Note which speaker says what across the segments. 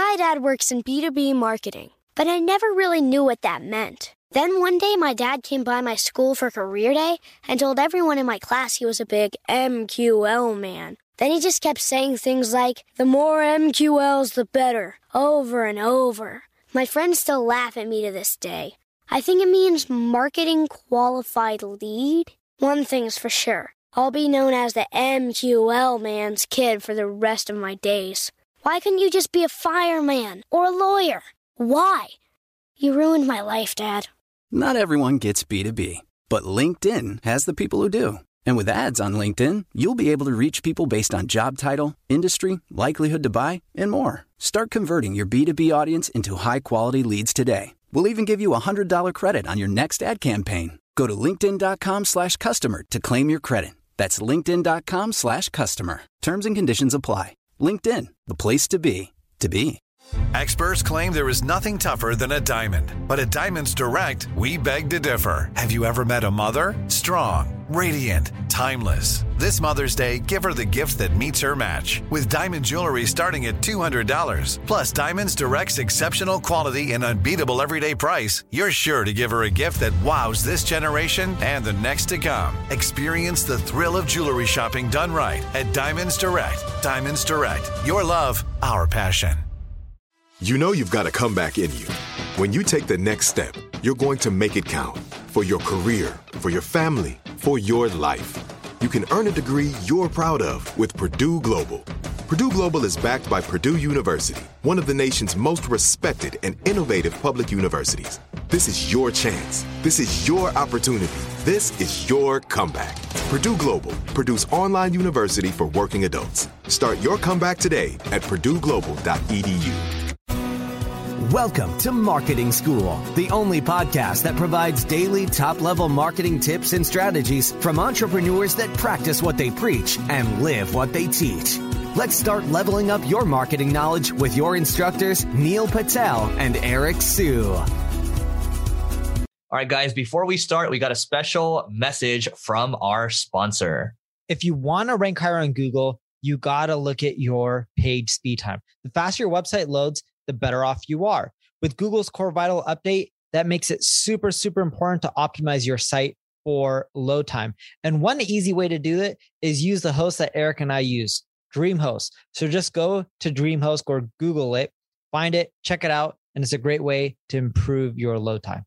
Speaker 1: My dad works in B2B marketing, but I never really knew what that meant. Then one day, my dad came by my school for career day and told everyone in my class he was a big MQL man. Then he just kept saying things like, the more MQLs, the better, over and over. My friends still laugh at me to this day. I think it means marketing qualified lead. One thing's for sure, I'll be known as the MQL man's kid for the rest of my days. Why couldn't you just be a fireman or a lawyer? Why? You ruined my life, Dad.
Speaker 2: Not everyone gets B2B, but LinkedIn has the people who do. And with ads on LinkedIn, you'll be able to reach people based on job title, industry, likelihood to buy, and more. Start converting your B2B audience into high-quality leads today. We'll even give you a $100 credit on your next ad campaign. Go to linkedin.com/customer to claim your credit. That's linkedin.com/customer. Terms and conditions apply. LinkedIn, the place to be, to be.
Speaker 3: Experts claim there is nothing tougher than a diamond. But at Diamonds Direct, we beg to differ. Have you ever met a mother? Strong, radiant, timeless. This Mother's Day, give her the gift that meets her match. With diamond jewelry starting at $200. Plus Diamonds Direct's exceptional quality and unbeatable everyday price, you're sure to give her a gift that wows this generation and the next to come. Experience the thrill of jewelry shopping done right at Diamonds Direct. Diamonds Direct. Your love, our passion.
Speaker 4: You know you've got a comeback in you. When you take the next step, you're going to make it count. For your career, for your family, for your life. You can earn a degree you're proud of with Purdue Global. Purdue Global is backed by Purdue University, one of the nation's most respected and innovative public universities. This is your chance. This is your opportunity. This is your comeback. Purdue Global, Purdue's online university for working adults. Start your comeback today at purdueglobal.edu.
Speaker 5: Welcome to Marketing School, the only podcast that provides daily top-level marketing tips and strategies from entrepreneurs that practice what they preach and live what they teach. Let's start leveling up your marketing knowledge with your instructors, Neil Patel and Eric Sue.
Speaker 6: All right, guys, before we start, we got a special message from our sponsor.
Speaker 7: If you want to rank higher on Google, you got to look at your page speed time. The faster your website loads, the better off you are. With Google's Core Vital update, that makes it super, super important to optimize your site for load time. And one easy way to do it is use the host that Eric and I use, DreamHost. So just go to DreamHost or Google it, find it, check it out, and it's a great way to improve your load time.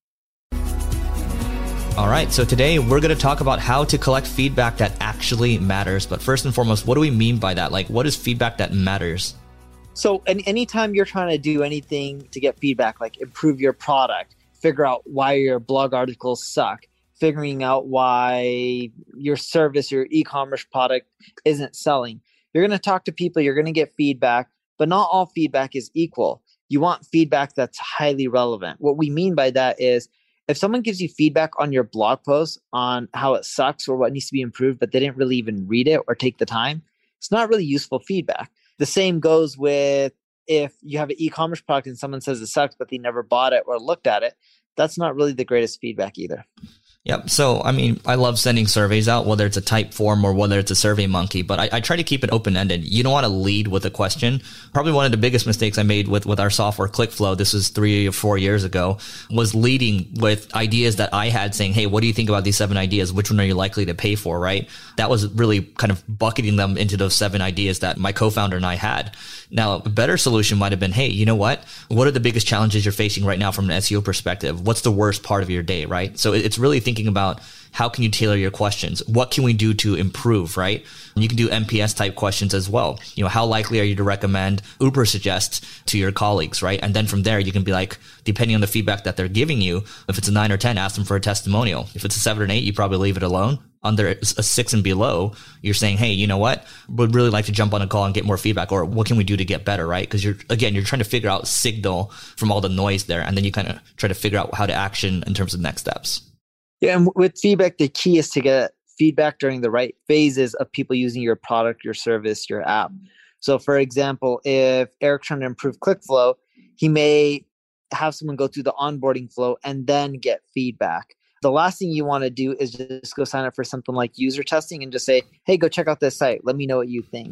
Speaker 6: All right, so today we're going to talk about how to collect feedback that actually matters. But first and foremost, what do we mean by that? Like, what is feedback that matters?
Speaker 8: So anytime you're trying to do anything to get feedback, like improve your product, figure out why your blog articles suck, figuring out why your service, your e-commerce product isn't selling, you're going to talk to people, you're going to get feedback, but not all feedback is equal. You want feedback that's highly relevant. What we mean by that is if someone gives you feedback on your blog post on how it sucks or what needs to be improved, but they didn't really even read it or take the time, it's not really useful feedback. The same goes with if you have an e-commerce product and someone says it sucks, but they never bought it or looked at it, that's not really the greatest feedback either.
Speaker 6: Yep. So, I mean, I love sending surveys out, whether it's a type form or whether it's a Survey Monkey, but I try to keep it open-ended. You don't want to lead with a question. Probably one of the biggest mistakes I made with our software, ClickFlow, this was 3 or 4 years ago, was leading with ideas that I had saying, hey, what do you think about these 7 ideas? Which one are you likely to pay for, right? That was really kind of bucketing them into those 7 ideas that my co-founder and I had. Now, a better solution might have been, hey, you know what? What are the biggest challenges you're facing right now from an SEO perspective? What's the worst part of your day, right? So it's really thinking about how can you tailor your questions? What can we do to improve, right? You can do NPS type questions as well. You know, how likely are you to recommend Uber Suggest to your colleagues, right? And then from there, you can be like, depending on the feedback that they're giving you, if it's a 9 or 10, ask them for a testimonial. If it's a 7 or 8, you probably leave it alone. Under a 6 and below, you're saying, hey, you know what? Would really like to jump on a call and get more feedback, or what can we do to get better, right? Because you're trying to figure out signal from all the noise there. And then you kind of try to figure out how to action in terms of next steps.
Speaker 8: Yeah, and with feedback, the key is to get feedback during the right phases of people using your product, your service, your app. So for example, if Eric's trying to improve ClickFlow, he may have someone go through the onboarding flow and then get feedback. The last thing you want to do is just go sign up for something like user testing and just say, hey, go check out this site. Let me know what you think.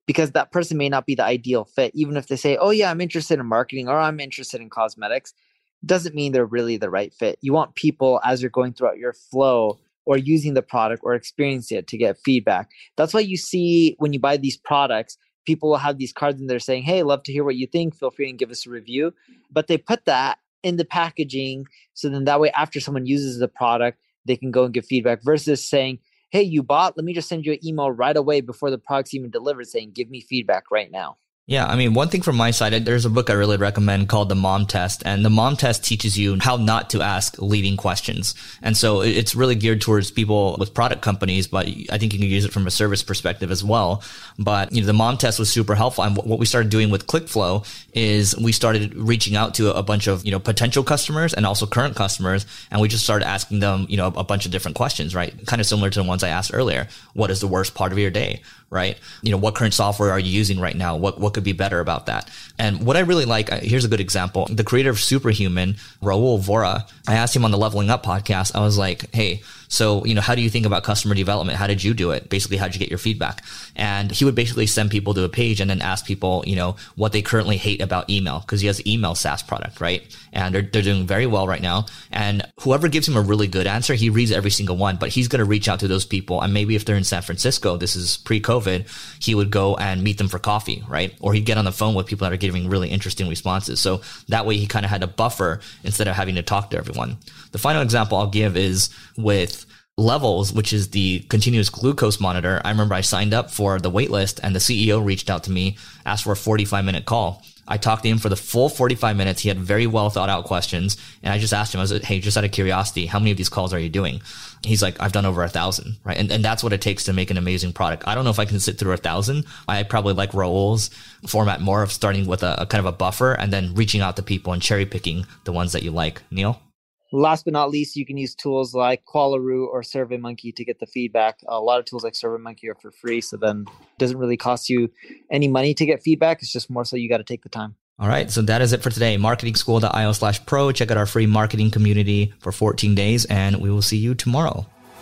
Speaker 8: because that person may not be the ideal fit. Even if they say, oh yeah, I'm interested in marketing or I'm interested in cosmetics, doesn't mean they're really the right fit. You want people, as you're going throughout your flow or using the product or experiencing it, to get feedback. That's why you see when you buy these products, people will have these cards in there saying, hey, love to hear what you think. Feel free and give us a review. But they put that in the packaging. So then that way, after someone uses the product, they can go and give feedback, versus saying, hey, you bought, let me just send you an email right away before the product's even delivered saying, give me feedback right now.
Speaker 6: Yeah, I mean, one thing from my side, there's a book I really recommend called The Mom Test. And the Mom Test teaches you how not to ask leading questions. And so it's really geared towards people with product companies, but I think you can use it from a service perspective as well. But, the Mom Test was super helpful. And what we started doing with ClickFlow is we started reaching out to a bunch of, potential customers and also current customers. And we just started asking them, a bunch of different questions, right? Kind of similar to the ones I asked earlier. What is the worst part of your day, right? What current software are you using right now? What could be better about that? And what I really like, here's a good example. The creator of Superhuman, Raul Vora, I asked him on the Leveling Up podcast, I was like, hey, so, how do you think about customer development? How did you do it? Basically, how did you get your feedback? And he would basically send people to a page and then ask people, what they currently hate about email, because he has an email SaaS product, right? And they're doing very well right now. And whoever gives him a really good answer, he reads every single one, but he's going to reach out to those people. And maybe if they're in San Francisco, this is pre-COVID, he would go and meet them for coffee, right? Or he'd get on the phone with people that are giving really interesting responses. So that way he kind of had a buffer instead of having to talk to everyone. The final example I'll give is with Levels, which is the continuous glucose monitor. I remember I signed up for the wait list and the CEO reached out to me, asked for a 45-minute call. I talked to him for the full 45 minutes. He had very well thought out questions. And I just asked him, I was like, hey, just out of curiosity, how many of these calls are you doing? He's like, I've done over 1,000, right? And that's what it takes to make an amazing product. I don't know if I can sit through 1,000. I probably like Raul's format more of starting with a kind of a buffer and then reaching out to people and cherry picking the ones that you like. Neil?
Speaker 8: Last but not least, you can use tools like Qualaroo or SurveyMonkey to get the feedback. A lot of tools like SurveyMonkey are for free, so then it doesn't really cost you any money to get feedback. It's just more so you got to take the time.
Speaker 6: All right, so that is it for today. marketingschool.io/pro. Check out our free marketing community for 14 days, and we will see you tomorrow.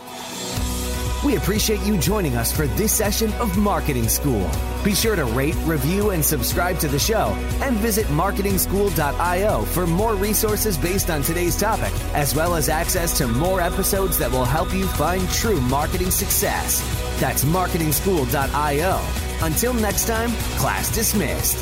Speaker 5: We appreciate you joining us for this session of Marketing School. Be sure to rate, review, and subscribe to the show, and visit marketingschool.io for more resources based on today's topic, as well as access to more episodes that will help you find true marketing success. That's marketingschool.io. Until next time, class dismissed.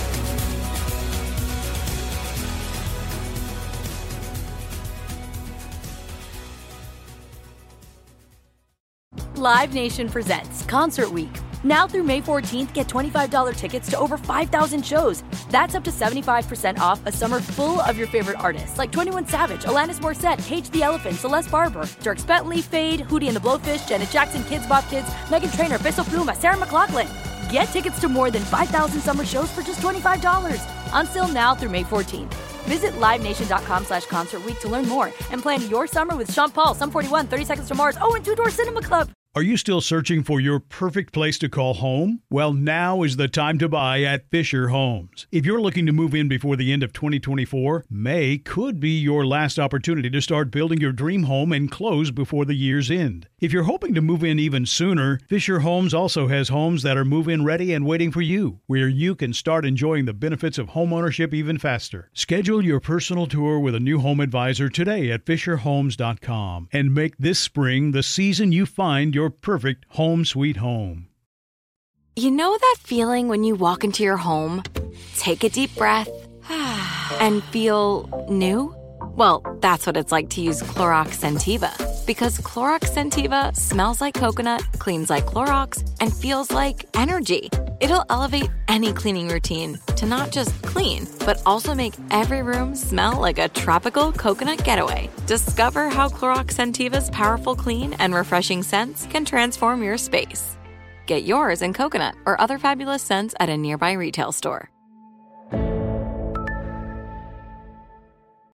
Speaker 9: Live Nation presents Concert Week. Now through May 14th, get $25 tickets to over 5,000 shows. That's up to 75% off a summer full of your favorite artists like 21 Savage, Alanis Morissette, Cage the Elephant, Celeste Barber, Dierks Bentley, Fade, Hootie and the Blowfish, Janet Jackson, Kidz Bop Kids, Meghan Trainor, Peso Pluma, Sarah McLachlan. Get tickets to more than 5,000 summer shows for just $25. Until now through May 14th. Visit LiveNation.com/Concert Week to learn more and plan your summer with Sean Paul, Sum 41, 30 Seconds to Mars, and Two Door Cinema Club.
Speaker 10: Are you still searching for your perfect place to call home? Well, now is the time to buy at Fisher Homes. If you're looking to move in before the end of 2024, May could be your last opportunity to start building your dream home and close before the year's end. If you're hoping to move in even sooner, Fisher Homes also has homes that are move-in ready and waiting for you, where you can start enjoying the benefits of homeownership even faster. Schedule your personal tour with a new home advisor today at FisherHomes.com and make this spring the season you find your perfect home sweet home.
Speaker 11: You know that feeling when you walk into your home, take a deep breath, and feel new? Well, that's what it's like to use Clorox Scentiva. Because Clorox Scentiva smells like coconut, cleans like Clorox, and feels like energy. It'll elevate any cleaning routine to not just clean, but also make every room smell like a tropical coconut getaway. Discover how Clorox Scentiva's powerful clean and refreshing scents can transform your space. Get yours in coconut or other fabulous scents at a nearby retail store.